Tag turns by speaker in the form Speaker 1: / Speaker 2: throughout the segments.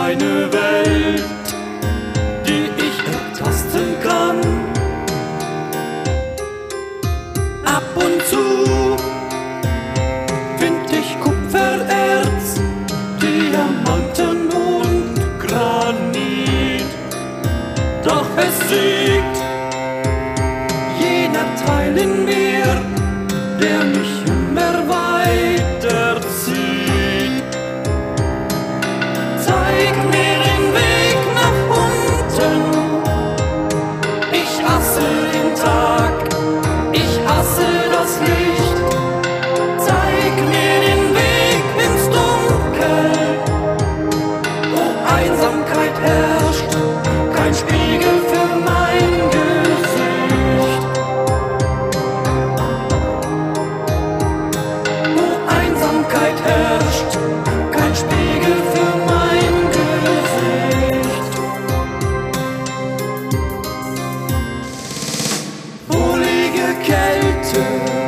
Speaker 1: keine Welt, die ich ertasten kann. Ab und zu find ich Kupfererz, Diamanten und Granit. Doch es siegt jener Teil in mir, der mich immer weiterzieht. Zeig mir den Weg nach unten. Ich hasse den Tag, ich hasse das Licht. Zeig mir den Weg ins Dunkel, wo Einsamkeit herrscht, kein Spiegel für mein Gesicht. Wo Einsamkeit herrscht, kein Spiegel für mein Gesicht. Wohlige Kälte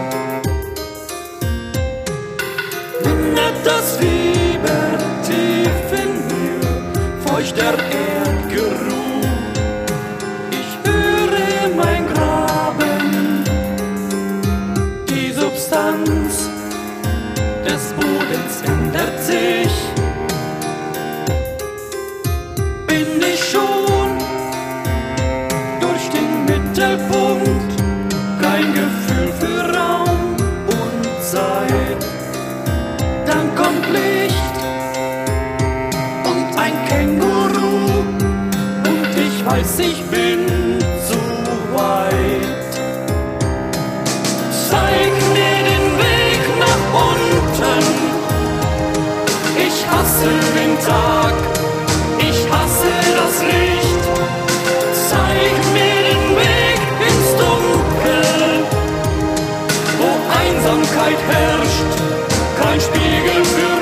Speaker 1: mindert das Fieber tief in mir, feuchter Erdgeruch. Ich höre mein Graben, die Substanz des Bodens ändert sich. Bin ich schon durch den Mittelpunkt, kein Gefühl für Raum und Zeit. Dann kommt Licht und ein Känguru und ich weiß, ich bin zu weit. Zeig mir den Weg nach unten. Ich hasse den Tag, ich hasse das Licht. Zeig mir den Weg ins Dunkel, wo Einsamkeit herrscht, kein Spiegel für